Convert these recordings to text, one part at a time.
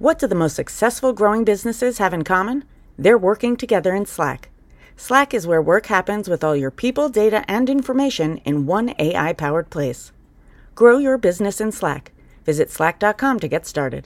What do the most successful growing businesses have in common? They're working together in Slack. Slack is where work happens with all your people, data, and information in one AI-powered place. Grow your business in Slack. Visit slack.com to get started.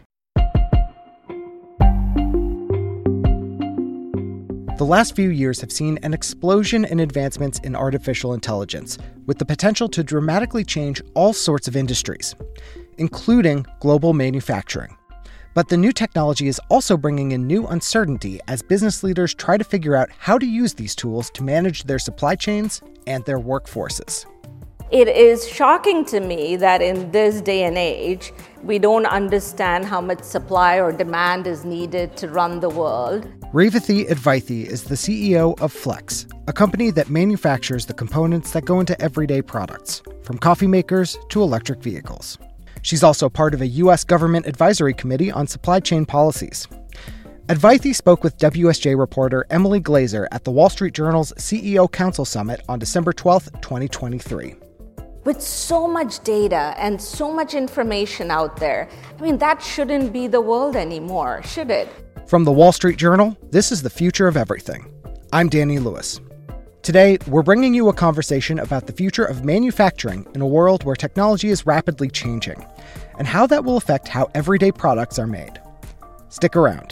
The last few years have seen an explosion in advancements in artificial intelligence, with the potential to dramatically change all sorts of industries, including global manufacturing. But the new technology is also bringing in new uncertainty as business leaders try to figure out how to use these tools to manage their supply chains and their workforces. It is shocking to me that in this day and age, we don't understand how much supply or demand is needed to run the world. Revathi Advaithi is the CEO of Flex, a company that manufactures the components that go into everyday products, from coffee makers to electric vehicles. She's also part of a U.S. government advisory committee on supply chain policies. Advaithi spoke with WSJ reporter Emily Glazer at the Wall Street Journal's CEO Council Summit on December 12, 2023. With so much data and so much information out there, that shouldn't be the world anymore, should it? From the Wall Street Journal, this is The Future of Everything. I'm Danny Lewis. Today, we're bringing you a conversation about the future of manufacturing in a world where technology is rapidly changing, and how that will affect how everyday products are made. Stick around.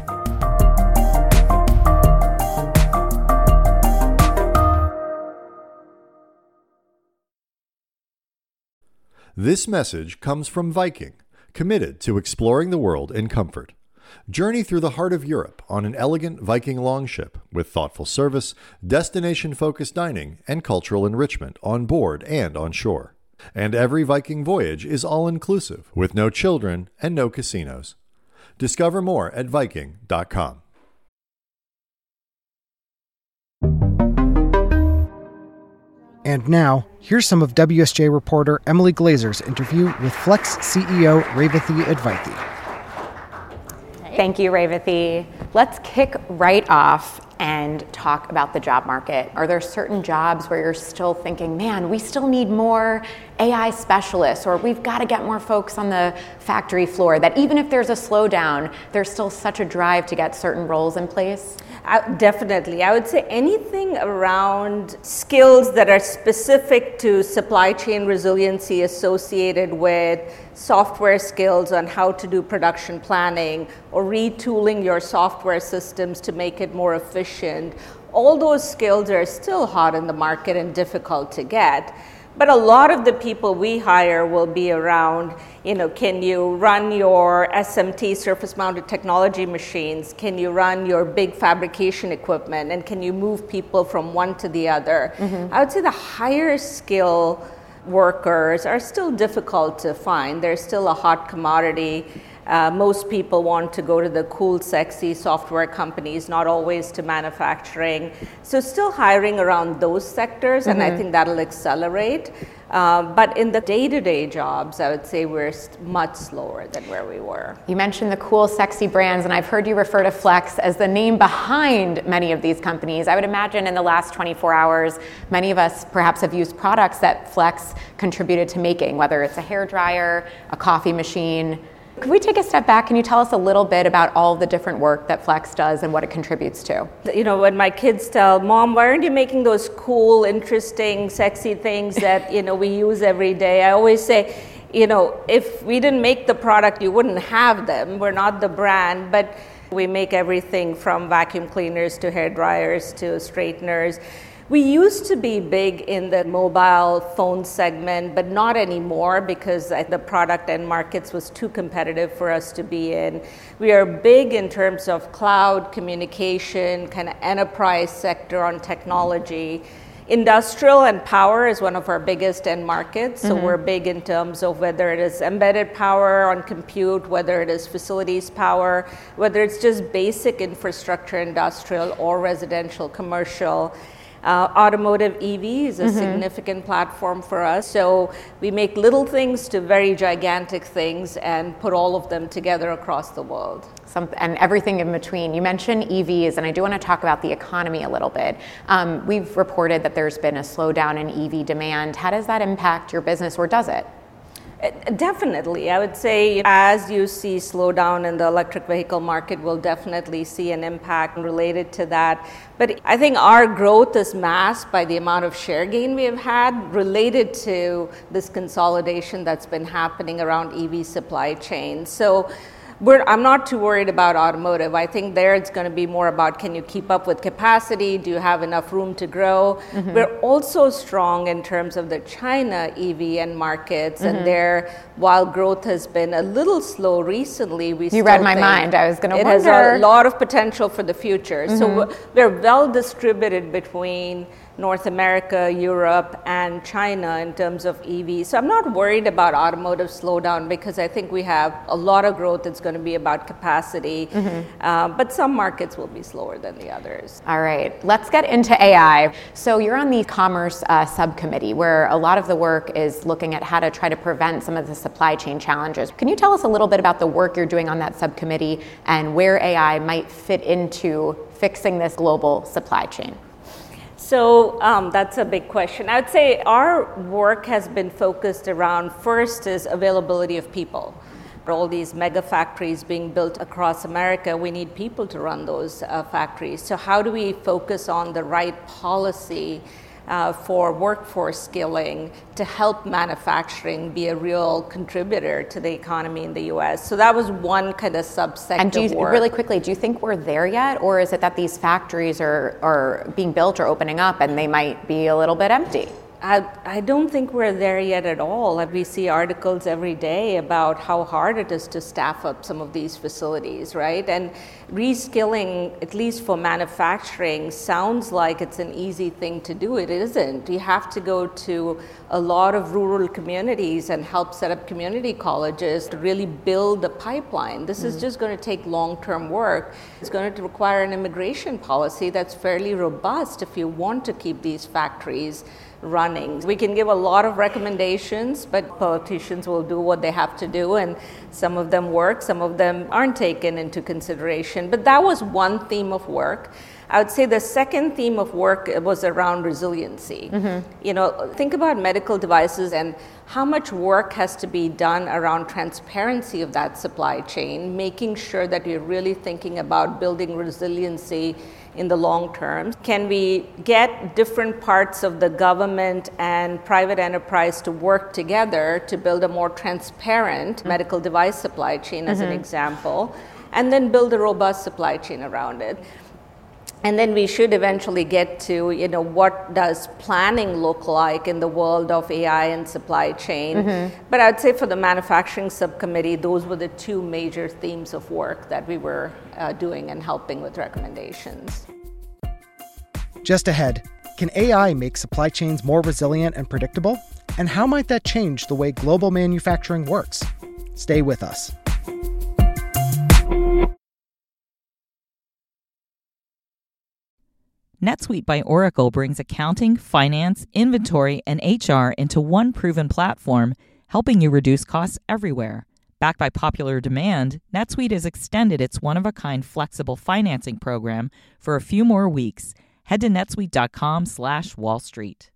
This message comes from Viking, committed to exploring the world in comfort. Journey through the heart of Europe on an elegant Viking longship with thoughtful service, destination-focused dining, and cultural enrichment on board and on shore. And every Viking voyage is all-inclusive, with no children and no casinos. Discover more at Viking.com. And now, here's some of WSJ reporter Emily Glazer's interview with Flex CEO Revathi Advaithi. Thank you, Revathi. Let's kick right off and talk about the job market. Are there certain jobs where you're still thinking, man, we still need more AI specialists, or we've got to get more folks on the factory floor, that even if there's a slowdown, there's still such a drive to get certain roles in place? Definitely. I would say anything around skills that are specific to supply chain resiliency associated with software skills on how to do production planning or retooling your software systems to make it more efficient. All those skills are still hot in the market and difficult to get. But a lot of the people we hire will be around, can you run your SMT, surface mounted technology machines? Can you run your big fabrication equipment? And can you move people from one to the other? Mm-hmm. I would say the higher skill workers are still difficult to find. They're still a hot commodity. Most people want to go to the cool, sexy software companies, not always to manufacturing. So still hiring around those sectors, and I think that'll accelerate. But in the day-to-day jobs, I would say we're much slower than where we were. You mentioned the cool, sexy brands, and I've heard you refer to Flex as the name behind many of these companies. I would imagine in the last 24 hours, many of us perhaps have used products that Flex contributed to making, whether it's a hairdryer, a coffee machine. Could we take a step back? Can you tell us a little bit about all the different work that Flex does and what it contributes to? When my kids tell, Mom, why aren't you making those cool, interesting, sexy things that, we use every day? I always say, if we didn't make the product, you wouldn't have them. We're not the brand, but we make everything from vacuum cleaners to hair dryers to straighteners. We used to be big in the mobile phone segment, but not anymore because the product and markets was too competitive for us to be in. We are big in terms of cloud communication, kind of enterprise sector on technology. Industrial and power is one of our biggest end markets. So we're big in terms of whether it is embedded power on compute, whether it is facilities power, whether it's just basic infrastructure, industrial or residential, commercial. Automotive EV is a significant platform for us. So we make little things to very gigantic things and put all of them together across the world. And everything in between. You mentioned EVs, and I do want to talk about the economy a little bit. We've reported that there's been a slowdown in EV demand. How does that impact your business, or does it? Definitely. I would say as you see slowdown in the electric vehicle market, we'll definitely see an impact related to that. But I think our growth is masked by the amount of share gain we have had related to this consolidation that's been happening around EV supply chain. So I'm not too worried about automotive. I think there it's going to be more about, can you keep up with capacity? Do you have enough room to grow? Mm-hmm. We're also strong in terms of the China EV end markets. Mm-hmm. And there, while growth has been a little slow recently, You read my mind. I was going to wonder. It has a lot of potential for the future. Mm-hmm. So we're well distributed between North America, Europe, and China in terms of EV. So I'm not worried about automotive slowdown because I think we have a lot of growth. It's going to be about capacity, but some markets will be slower than the others. All right, let's get into AI. So you're on the commerce subcommittee where a lot of the work is looking at how to try to prevent some of the supply chain challenges. Can you tell us a little bit about the work you're doing on that subcommittee and where AI might fit into fixing this global supply chain? So that's a big question. I would say our work has been focused around, first is availability of people. All these mega factories being built across America, we need people to run those factories. So how do we focus on the right policy for workforce skilling to help manufacturing be a real contributor to the economy in the U.S.? So that was one kind of subsect of work. Really quickly, do you think we're there yet? Or is it that these factories are being built or opening up and they might be a little bit empty? I don't think we're there yet at all. We see articles every day about how hard it is to staff up some of these facilities, right? And reskilling, at least for manufacturing, sounds like it's an easy thing to do. It isn't. You have to go to a lot of rural communities and help set up community colleges to really build the pipeline. This is just going to take long-term work. It's going to require an immigration policy that's fairly robust if you want to keep these factories running. We can give a lot of recommendations, but politicians will do what they have to do, and some of them work, some of them aren't taken into consideration. But that was one theme of work. I would say the second theme of work was around resiliency. Mm-hmm. Think about medical devices and how much work has to be done around transparency of that supply chain, making sure that you're really thinking about building resiliency in the long term. Can we get different parts of the government and private enterprise to work together to build a more transparent medical device supply chain, as an example, and then build a robust supply chain around it? And then we should eventually get to, what does planning look like in the world of AI and supply chain? Mm-hmm. But I'd say for the manufacturing subcommittee, those were the two major themes of work that we were doing and helping with recommendations. Just ahead, can AI make supply chains more resilient and predictable? And how might that change the way global manufacturing works? Stay with us. NetSuite by Oracle brings accounting, finance, inventory, and HR into one proven platform, helping you reduce costs everywhere. Backed by popular demand, NetSuite has extended its one-of-a-kind flexible financing program for a few more weeks. Head to netsuite.com/Wall Street.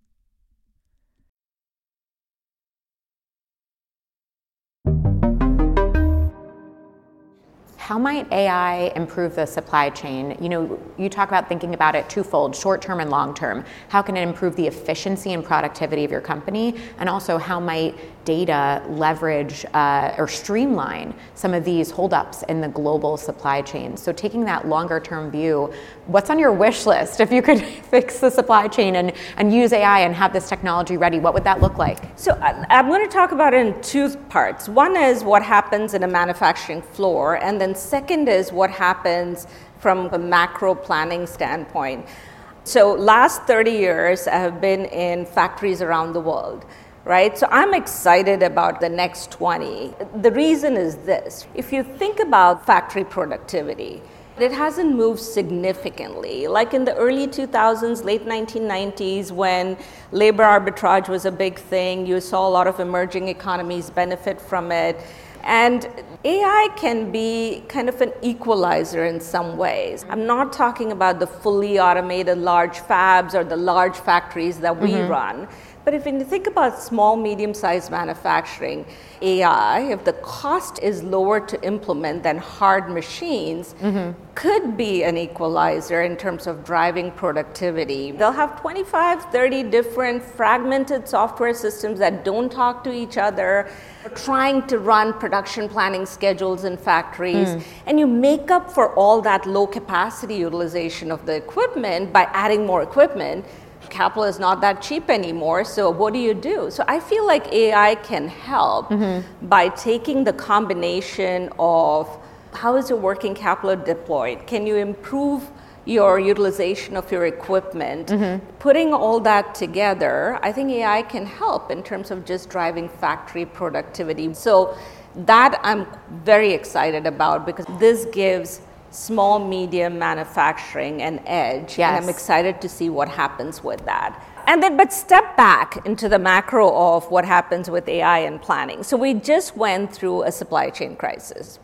How might AI improve the supply chain? You talk about thinking about it twofold, short-term and long-term. How can it improve the efficiency and productivity of your company? And also, how might data leverage or streamline some of these holdups in the global supply chain? So taking that longer-term view, what's on your wish list? If you could fix the supply chain and use AI and have this technology ready, what would that look like? So I'm going to talk about it in two parts. One is what happens in a manufacturing floor, and then second is what happens from a macro planning standpoint. So last 30 years, I have been in factories around the world, right? So I'm excited about the next 20. The reason is this. If you think about factory productivity, it hasn't moved significantly. Like in the early 2000s, late 1990s, when labor arbitrage was a big thing, you saw a lot of emerging economies benefit from it. And AI can be kind of an equalizer in some ways. I'm not talking about the fully automated large fabs or the large factories that we run. But if you think about small, medium-sized manufacturing, AI, if the cost is lower to implement than hard machines, could be an equalizer in terms of driving productivity. They'll have 25, 30 different fragmented software systems that don't talk to each other, trying to run production planning schedules in factories. And you make up for all that low capacity utilization of the equipment by adding more equipment. Capital is not that cheap anymore, so what do you do? So I feel like AI can help by taking the combination of how is your working capital deployed? Can you improve your utilization of your equipment? Putting all that together, I think AI can help in terms of just driving factory productivity. So that I'm very excited about, because this gives small, medium manufacturing an edge. Yes. And I'm excited to see what happens with that. And then, but step back into the macro of what happens with AI and planning. So we just went through a supply chain crisis.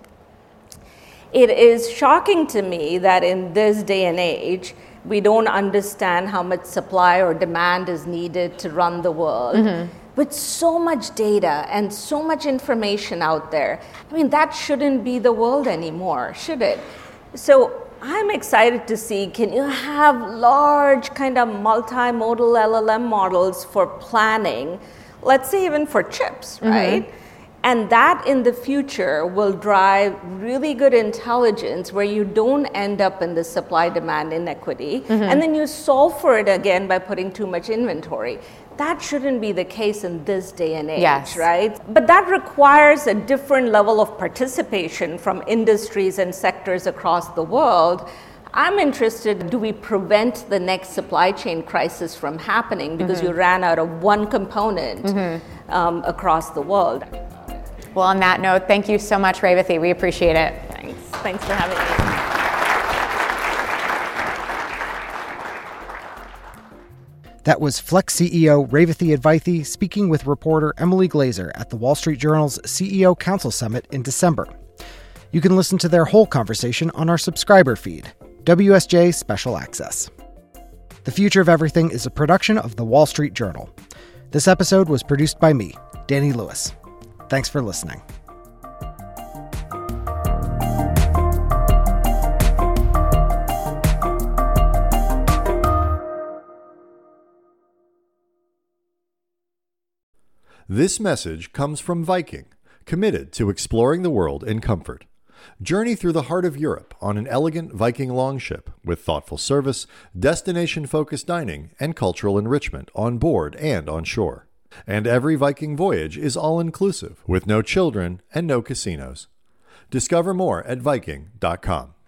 It is shocking to me that in this day and age, we don't understand how much supply or demand is needed to run the world. With so much data and so much information out there, I mean, that shouldn't be the world anymore, should it? So I'm excited to see, can you have large kind of multimodal LLM models for planning, let's say even for chips, right? And that in the future will drive really good intelligence where you don't end up in the supply-demand inequity, and then you solve for it again by putting too much inventory. That shouldn't be the case in this day and age, right? But that requires a different level of participation from industries and sectors across the world. I'm interested, do we prevent the next supply chain crisis from happening because you ran out of one component across the world? Well, on that note, thank you so much, Revathi. We appreciate it. Thanks for having me. That was Flex CEO Revathi Advaithi speaking with reporter Emily Glazer at the Wall Street Journal's CEO Council Summit in December. You can listen to their whole conversation on our subscriber feed, WSJ Special Access. The Future of Everything is a production of the Wall Street Journal. This episode was produced by me, Danny Lewis. Thanks for listening. This message comes from Viking, committed to exploring the world in comfort. Journey through the heart of Europe on an elegant Viking longship with thoughtful service, destination-focused dining, and cultural enrichment on board and on shore. And every Viking voyage is all-inclusive, with no children and no casinos. Discover more at Viking.com.